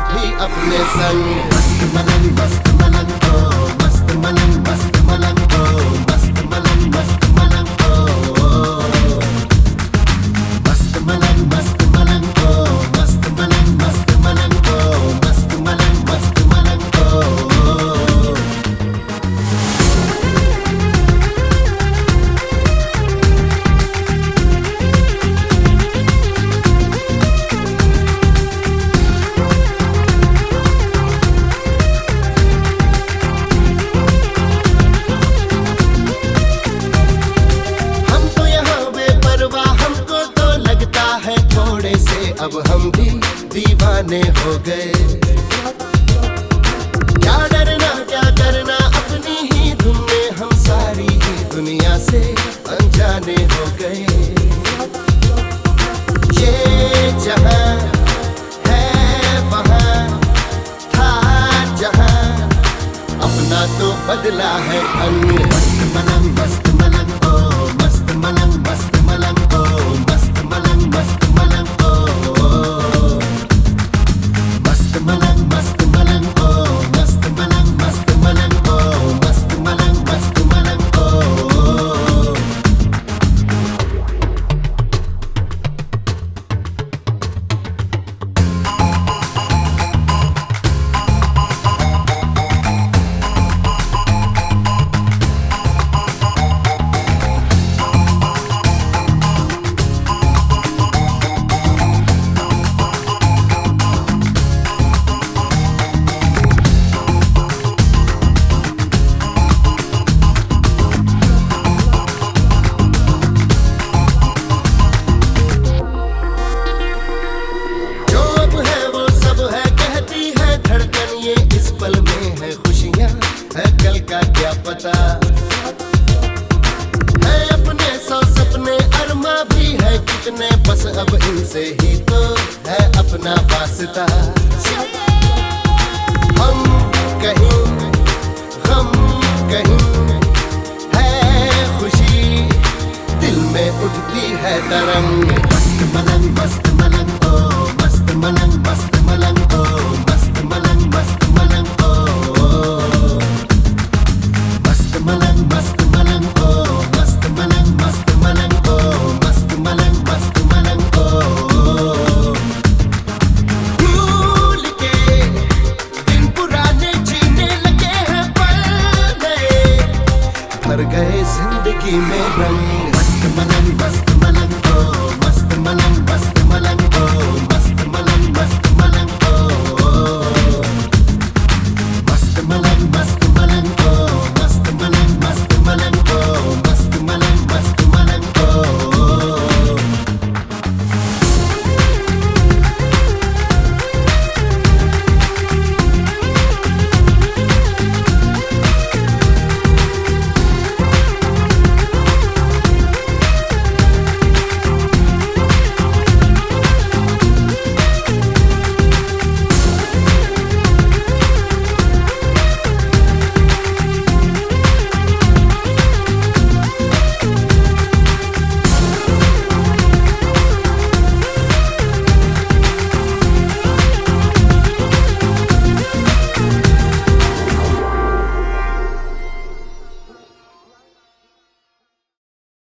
भी अपने संग। मस्त मलंग ओ मस्त मलंग ओ मस्त मलंग ओ मस्त मलंग ओ मस्त मलंग ओ मस्त मलंग ओ। अब हम भी दीवाने हो गए, क्या डरना क्या करना, अपनी ही धुन में हम सारी ही दुनिया से अनजाने हो गए। ये जहां है वहां था जहां, अपना तो बदला है अंग। मस्त मलंग ओ मस्त मलंग ओ मस्त मलंग ओ मस्त मलंग ओ मस्त मलंग ओ मस्त मलंग ओ। क्या पता है अपने सौ सपने अरमा भी है कितने, बस अब इनसे ही तो है अपना वास्ता। हम कहीं गम कहीं है खुशी, दिल में उठती है तरंग। मस्त मलंग ओ मस्त मलंग ओ मस्त मलंग ओ मस्त मलंग ओ मस्त मलंग ओ मस्त मलंग ओ। भूल के दिन पुराने जीने लगे हैं पल नए, भर गए जिंदगी में रंग। मस्त मलंग